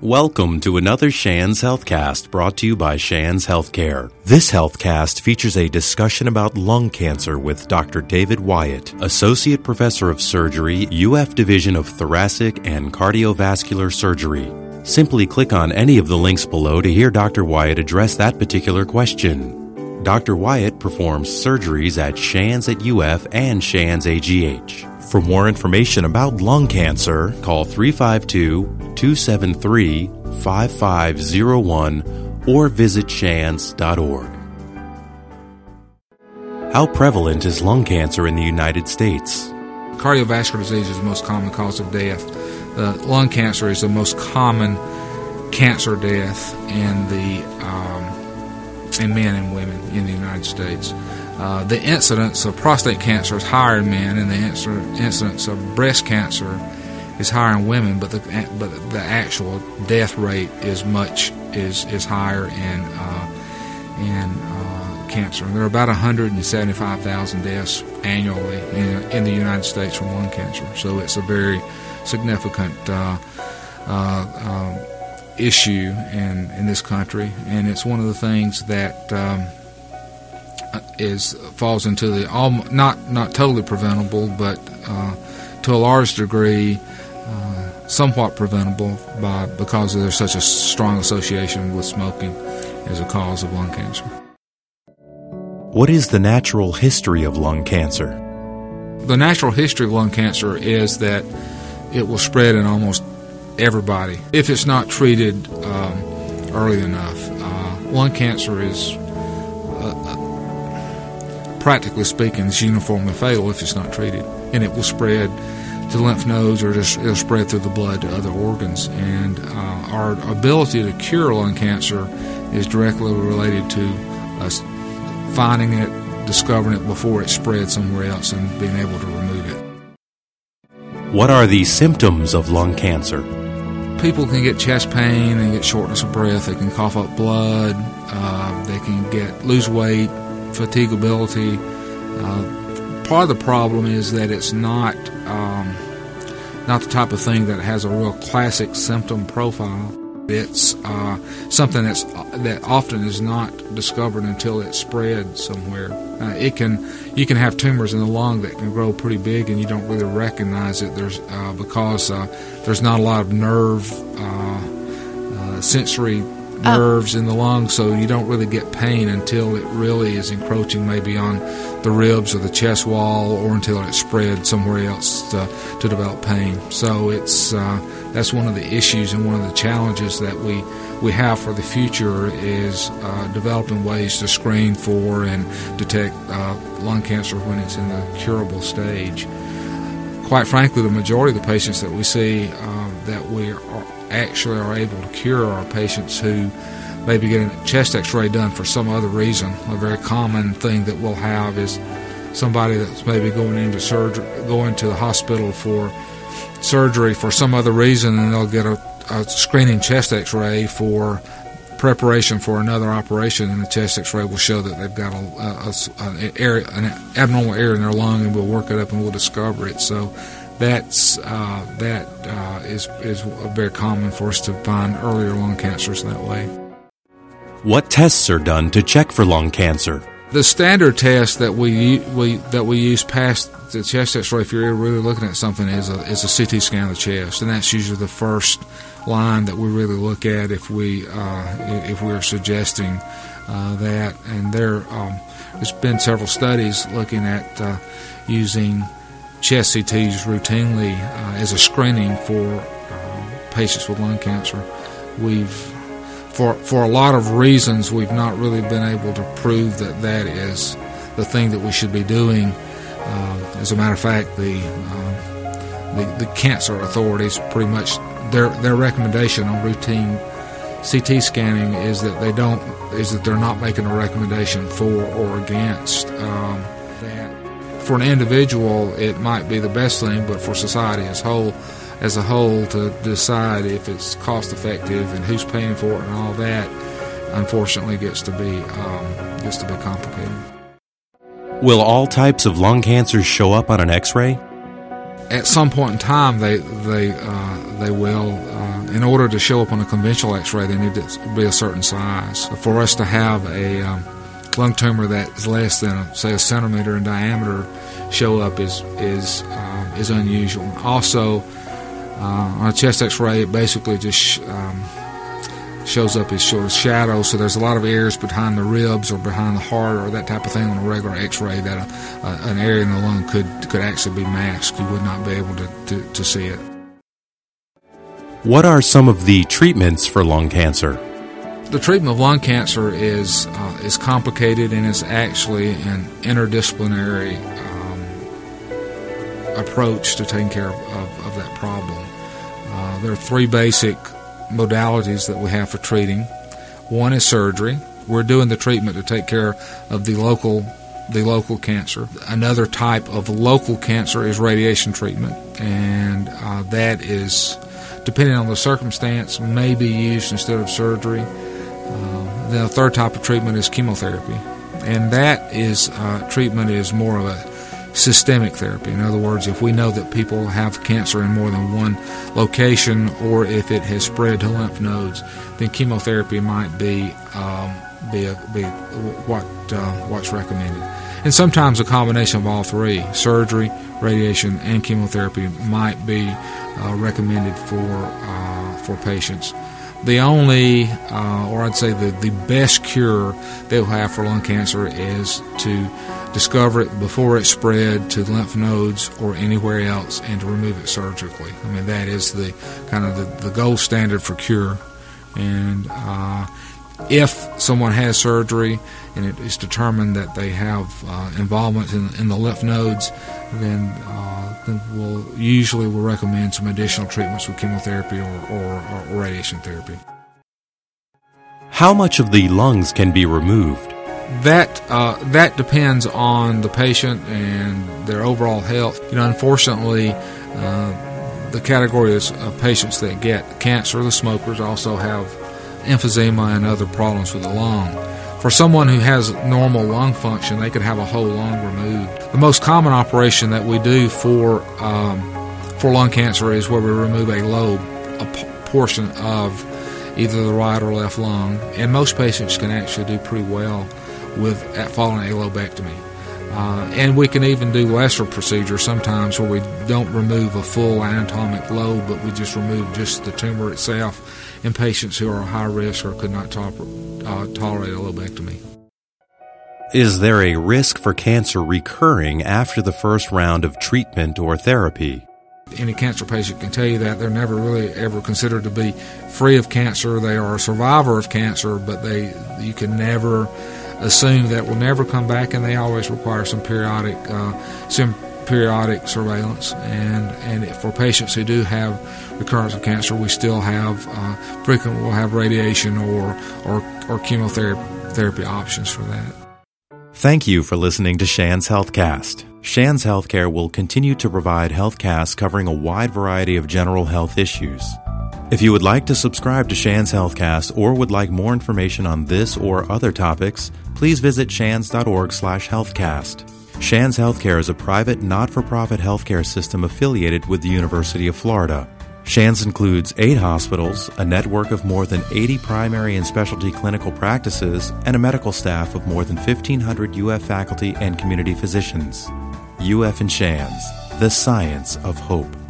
Welcome to another Shands Healthcast brought to you by Shands Healthcare. This Healthcast features a discussion about lung cancer with Dr. David Wyatt, Associate Professor of Surgery, UF Division of Thoracic and Cardiovascular Surgery. Simply click on any of the links below to hear Dr. Wyatt address that particular question. Dr. Wyatt performs surgeries at Shands at UF and Shands AGH. For more information about lung cancer, call 352-273-5501 or visit shands.org. How prevalent is lung cancer in the United States? Cardiovascular disease is the most common cause of death. Lung cancer is the most common cancer death in men and women in the United States. The incidence of prostate cancer is higher in men, and the incidence of breast cancer is higher in women. But the actual death rate is higher in cancer. And there are about 175,000 deaths annually in the United States from lung cancer. So it's a very significant issue in this country, and it's one of the things that falls into the not totally preventable, but to a large degree somewhat preventable because there's such a strong association with smoking as a cause of lung cancer. What is the natural history of lung cancer? The natural history of lung cancer is that it will spread in almost everybody if it's not treated early enough. Lung cancer is practically speaking, is uniformly fatal if it's not treated, and it will spread to lymph nodes, or it'll spread through the blood to other organs. And our ability to cure lung cancer is directly related to us finding it, discovering it before it spreads somewhere else, and being able to remove it. What are the symptoms of lung cancer? People can get chest pain and get shortness of breath. They can cough up blood. They can lose weight, fatigability. Part of the problem is that it's not the type of thing that has a real classic symptom profile. It's something that often is not discovered until it's spread somewhere. You can have tumors in the lung that can grow pretty big, and you don't really recognize it. Because there's not a lot of sensory nerves in the lung, so you don't really get pain until it really is encroaching maybe on the ribs or the chest wall, or until it's spread somewhere else to develop pain. So that's one of the issues and one of the challenges that we have for the future is developing ways to screen for and detect lung cancer when it's in the curable stage. Quite frankly, the majority of the patients that we see that we actually are able to cure are patients who maybe get a chest x-ray done for some other reason. A very common thing that we'll have is somebody that's maybe going to the hospital for surgery for some other reason, and they'll get a screening chest x-ray for preparation for another operation, and the chest x-ray will show that they've got an abnormal area in their lung, and we'll work it up and we'll discover it. So that is very common for us to find earlier lung cancers that way. What tests are done to check for lung cancer? The standard test that we use past the chest x-ray, if you're really looking at something, is a CT scan of the chest, and that's usually the first line that we really look at if we're suggesting that. And there's been several studies looking at using chest CTs routinely as a screening for patients with lung cancer. For a lot of reasons, we've not really been able to prove that is the thing that we should be doing. As a matter of fact, the cancer authorities pretty much their recommendation on routine CT scanning is that they're not making a recommendation for or against that. For an individual, it might be the best thing, but for society as a whole, to decide if it's cost effective and who's paying for it and all that, unfortunately, gets to be complicated. Will all types of lung cancers show up on an X-ray? at some point in time, they will. In order to show up on a conventional X-ray, they need to be a certain size. For us to have a lung tumor that is less than, say, a centimeter in diameter show up is unusual. Also, on a chest X-ray, it basically just shows up as sort of shadows, so there's a lot of areas behind the ribs or behind the heart or that type of thing on a regular X-ray that an area in the lung could actually be masked. You would not be able to see it. What are some of the treatments for lung cancer? The treatment of lung cancer is complicated, and it's actually an interdisciplinary approach to taking care of that problem. There are three basic modalities that we have for treating. One is surgery. We're doing the treatment to take care of the local cancer. Another type of local cancer is radiation treatment, and that is, depending on the circumstance, may be used instead of surgery. The third type of treatment is chemotherapy, and that is treatment is more of a systemic therapy. In other words, if we know that people have cancer in more than one location, or if it has spread to lymph nodes, then chemotherapy might be what's recommended. And sometimes a combination of all three, surgery, radiation, and chemotherapy, might be recommended for patients. The only, or I'd say the best cure they'll have for lung cancer is to discover it before it spread to lymph nodes or anywhere else, and to remove it surgically. I mean, that is the kind of the gold standard for cure. And if someone has surgery and it is determined that they have involvement in the lymph nodes, then we'll recommend some additional treatments with chemotherapy or radiation therapy. How much of the lungs can be removed? That depends on the patient and their overall health. Unfortunately, the categories of patients that get cancer, the smokers, also have emphysema and other problems with the lung. For someone who has normal lung function, they could have a whole lung removed. The most common operation that we do for lung cancer is where we remove a lobe, a portion of either the right or left lung, and most patients can actually do pretty well following a lobectomy. And we can even do lesser procedures sometimes where we don't remove a full anatomic lobe, but we just remove just the tumor itself in patients who are high risk or could not tolerate a lobectomy. Is there a risk for cancer recurring after the first round of treatment or therapy? Any cancer patient can tell you that. They're never really ever considered to be free of cancer. They are a survivor of cancer, but you can never assume that will never come back, and they always require some periodic surveillance. And for patients who do have recurrence of cancer, we still have frequently we'll have radiation or chemotherapy options for that. Thank you for listening to Shands Healthcast. Shands Healthcare will continue to provide healthcasts covering a wide variety of general health issues. If you would like to subscribe to Shands Healthcast or would like more information on this or other topics, please visit shands.org/healthcast. Shands Healthcare is a private, not-for-profit healthcare system affiliated with the University of Florida. Shands includes 8 hospitals, a network of more than 80 primary and specialty clinical practices, and a medical staff of more than 1,500 UF faculty and community physicians. UF and Shands, the science of hope.